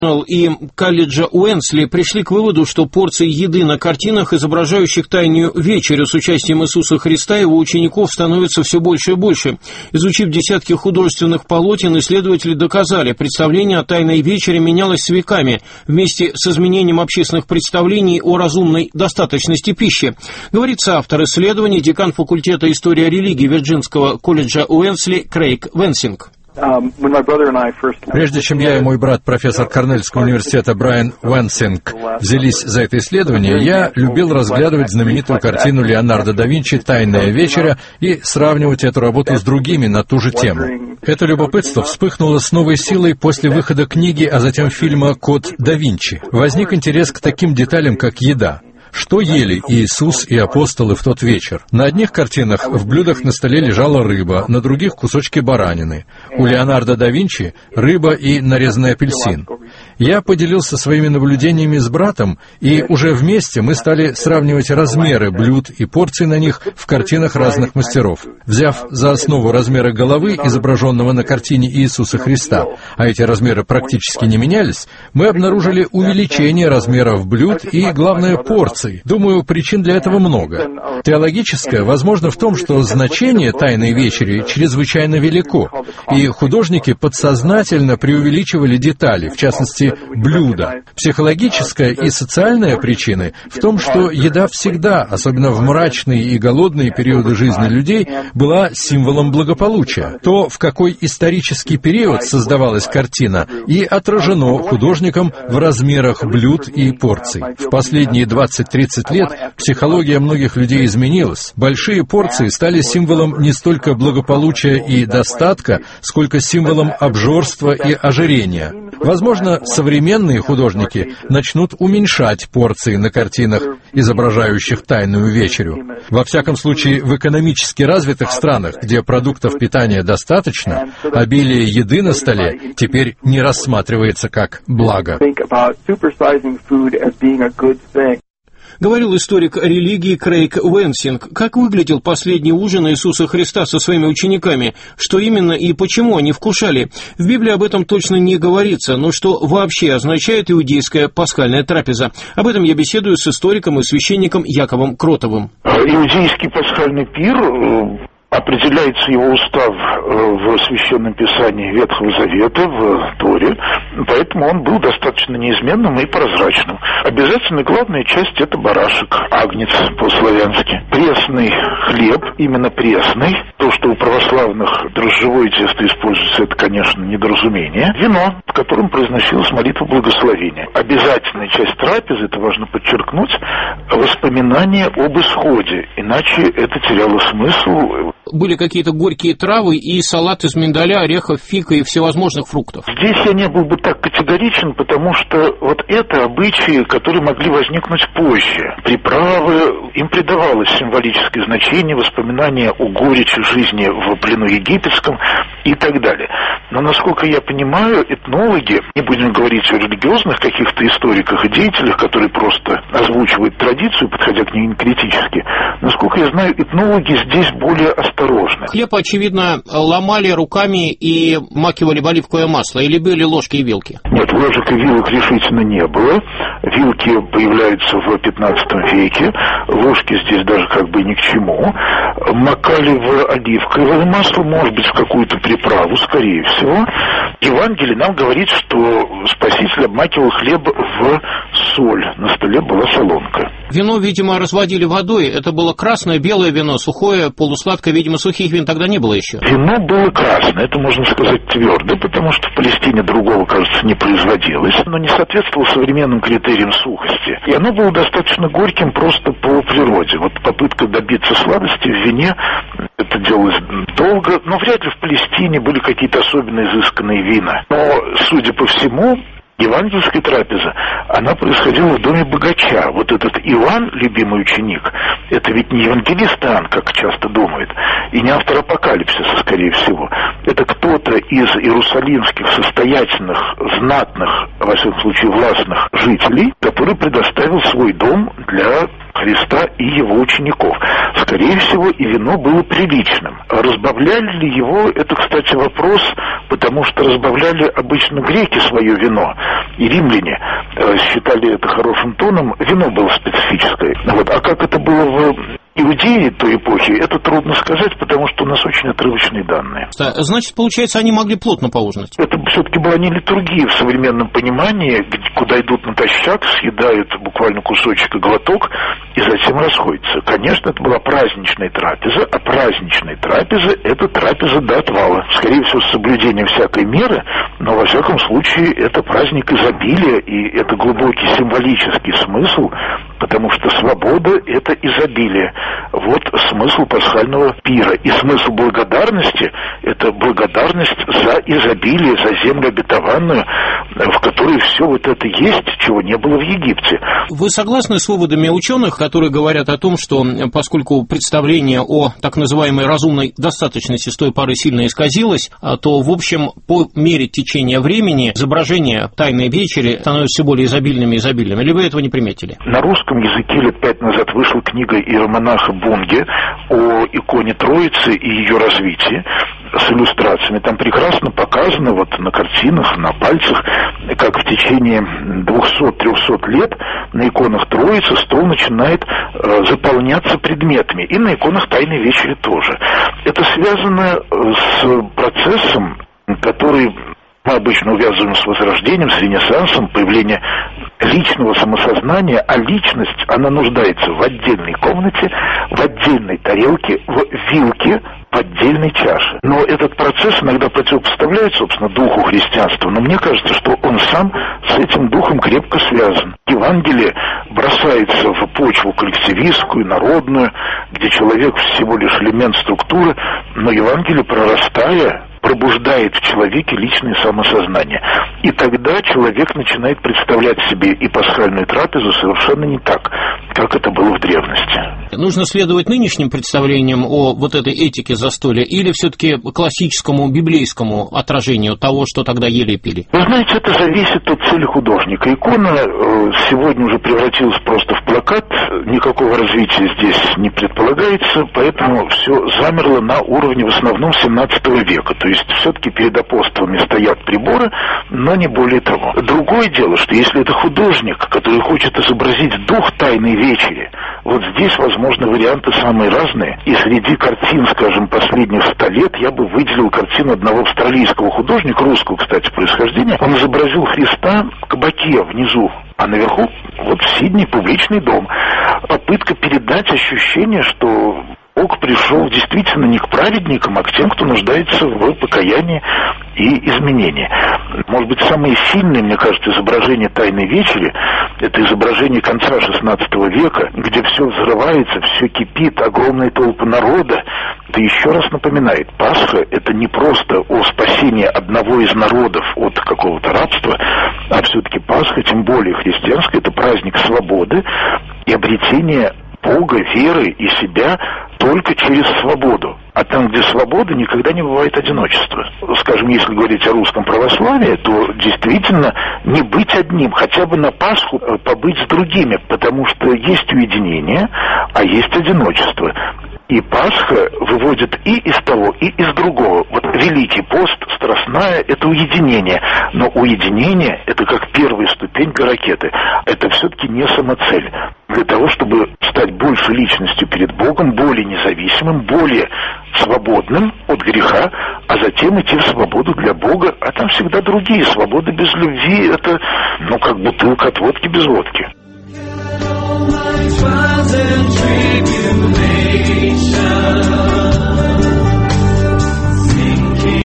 и колледжа Уэнсли пришли к выводу, что порции еды на картинах, изображающих Тайную вечерю с участием Иисуса Христа и его учеников, становится все больше и больше. Изучив десятки художественных полотен, исследователи доказали, представление о Тайной вечере менялось с веками, вместе с изменением общественных представлений о разумной достаточности пищи. Говорит соавтор исследований, декан факультета истории религии Вирджинского колледжа Уэнсли Крейг Венсинг. Прежде чем я и мой брат, профессор Корнельского университета Брайан Венсинг, взялись за это исследование, я любил разглядывать знаменитую картину Леонардо да Винчи «Тайная вечеря» и сравнивать эту работу с другими на ту же тему. Это любопытство вспыхнуло с новой силой после выхода книги, а затем фильма «Код да Винчи». Возник интерес к таким деталям, как еда. Что ели Иисус и апостолы в тот вечер? На одних картинах в блюдах на столе лежала рыба, на других кусочки баранины. У Леонардо да Винчи рыба и нарезанный апельсин. Я поделился своими наблюдениями с братом, и уже вместе мы стали сравнивать размеры блюд и порций на них в картинах разных мастеров. Взяв за основу размеры головы, изображенного на картине Иисуса Христа, а эти размеры практически не менялись, мы обнаружили увеличение размеров блюд и, главное, порций. Думаю, причин для этого много. Теологическое, возможно, в том, что значение Тайной вечери чрезвычайно велико, и художники подсознательно преувеличивали детали, в частности, блюда. Психологическая и социальная причины в том, что еда всегда, особенно в мрачные и голодные периоды жизни людей, была символом благополучия. То, в какой исторический период создавалась картина, и отражено художником в размерах блюд и порций. В последние 20-30 лет психология многих людей изменилась. Большие порции стали символом не столько благополучия и достатка, сколько символом обжорства и ожирения. Возможно, современные художники начнут уменьшать порции на картинах, изображающих Тайную вечерю. Во всяком случае, в экономически развитых странах, где продуктов питания достаточно, обилие еды на столе теперь не рассматривается как благо. Говорил историк религии Крейг Венсинг. Как выглядел последний ужин Иисуса Христа со своими учениками? Что именно и почему они вкушали? В Библии об этом точно не говорится, но что вообще означает иудейская пасхальная трапеза? Об этом я беседую с историком и священником Яковом Кротовым. Иудейский пасхальный пир определяется его устав в Священном Писании Ветхого Завета, в Торе, поэтому он был достаточно неизменным и прозрачным. Обязательно главная часть – это барашек, агнец по-славянски. Пресный хлеб, именно пресный. То, что у православных дрожжевое тесто используется, это, конечно, недоразумение. Вино, в котором произносилась молитва благословения. Обязательная часть трапезы, это важно подчеркнуть, воспоминания об исходе, иначе это теряло смысл. Были какие-то горькие травы и салат из миндаля, орехов, фика и всевозможных фруктов. Здесь я не был бы так категоричен, потому что вот это обычаи, которые могли возникнуть позже. Приправы, им придавалось символическое значение, воспоминания о горечи жизни в плену египетском и так далее. Но, насколько я понимаю, этнологи, не будем говорить о религиозных каких-то историках и деятелях, которые просто озвучивают традицию, подходя к ней критически, насколько я знаю, этнологи здесь более осторожны. Хлеб, очевидно, ломали руками и макивали в оливковое масло, или были ложки и вилки? Нет, ложек и вилок решительно не было. Вилки появляются в 15 веке, ложки здесь даже как бы ни к чему. Макали в оливковое масло, может быть, в какую-то приправу, скорее всего. Евангелие нам говорит, что Спаситель обмакивал хлеб в соль, на столе была солонка. Вино, видимо, разводили водой, это было красное, белое вино, сухое, полусладкое, видимо, сухих вин тогда не было еще. Вино было красное, это можно сказать твердо, потому что в Палестине другого, кажется, не производилось, но не соответствовало современным критериям сухости. И оно было достаточно горьким просто по природе. Вот попытка добиться сладости в вине, это делалось долго, но вряд ли в Палестине были какие-то особенно изысканные вина. Но, судя по всему, евангельская трапеза, она происходила в доме богача. Вот этот Иоанн, любимый ученик, это ведь не евангелист Иоанн, как часто думают, и не автор Апокалипсиса, скорее всего. Это кто-то из иерусалимских состоятельных, знатных, во всяком случае, властных жителей, который предоставил свой дом для Христа и его учеников. Скорее всего, и вино было приличным. Разбавляли ли его, это, кстати, вопрос, потому что разбавляли обычно греки свое вино, и римляне считали это хорошим тоном, вино было специфическое. Вот. А как это было в Иудеи той эпохи, это трудно сказать, потому что у нас очень отрывочные данные. Значит, получается, они могли плотно поужинать? Это все-таки была не литургия в современном понимании, куда идут натощак, съедают буквально кусочек и глоток, и затем расходятся. Конечно, это была праздничная трапеза, а праздничная трапеза – это трапеза до отвала. Скорее всего, с соблюдением всякой меры, но, во всяком случае, это праздник изобилия, и это глубокий символический смысл, потому что свобода – это изобилие. Вот смысл пасхального пира. И смысл благодарности – это благодарность за изобилие, за землю обетованную, в которой все вот это есть, чего не было в Египте. Вы согласны с выводами ученых, которые говорят о том, что поскольку представление о так называемой разумной достаточности с той поры сильно исказилось, то, в общем, по мере течения времени изображения Тайной вечери становятся все более изобильными и изобильными? Или вы этого не приметили? На русском языке лет 5 назад вышла книга иеромонаха Бунге о иконе Троицы и ее развитии с иллюстрациями. Там прекрасно показано вот на картинах, на пальцах, как в течение 200-300 лет на иконах Троицы стол начинает заполняться предметами. И на иконах Тайной вечери тоже. Это связано с процессом, который мы обычно увязываем с Возрождением, с Ренессансом, появление личного самосознания, а личность, она нуждается в отдельной комнате, в отдельной тарелке, в вилке, в отдельной чаше. Но этот процесс иногда противопоставляет, собственно, духу христианства, но мне кажется, что он сам с этим духом крепко связан. Евангелие бросается в почву коллективистскую, народную, где человек всего лишь элемент структуры, но Евангелие, прорастая, пробуждает в человеке личное самосознание. И тогда человек начинает представлять себе и пасхальную трапезу совершенно не так, как это было в древности. Нужно следовать нынешним представлениям о вот этой этике застолья или все-таки классическому библейскому отражению того, что тогда ели и пили? Вы знаете, это зависит от цели художника. Икона сегодня уже превратилась просто в плакат, никакого развития здесь не предполагается, поэтому все замерло на уровне в основном 17 века. То есть все-таки перед апостолами стоят приборы, но не более того. Другое дело, что если это художник, который хочет изобразить дух Тайной вечери, вот здесь возможны варианты самые разные. И среди картин, скажем, последних 100 лет я бы выделил картину одного австралийского художника, русского, кстати, происхождения. Он изобразил Христа в кабаке внизу, а наверху вот в Сиднее публичный дом. Попытка передать ощущение, что Бог пришел действительно не к праведникам, а к тем, кто нуждается в покаянии и изменении. Может быть, самые сильные, мне кажется, изображения Тайной вечери – это изображение конца XVI века, где все взрывается, все кипит, огромные толпы народа. Это еще раз напоминает, Пасха – это не просто о спасении одного из народов от какого-то рабства, а все-таки Пасха, тем более христианская, это праздник свободы и обретения Бога, веры и себя только через свободу. А там, где свобода, никогда не бывает одиночества. Скажем, если говорить о русском православии, то действительно не быть одним, хотя бы на Пасху побыть с другими, потому что есть уединение, а есть одиночество. И Пасха выводит и из того, и из другого. Вот Великий пост, страстная – это уединение. Но уединение – это как первая ступенька ракеты. Это все-таки не самоцель. Для того, чтобы стать больше личностью перед Богом, более независимым, более свободным от греха, а затем идти в свободу для Бога. А там всегда другие. Свобода без любви – это, как бутылка от водки без водки.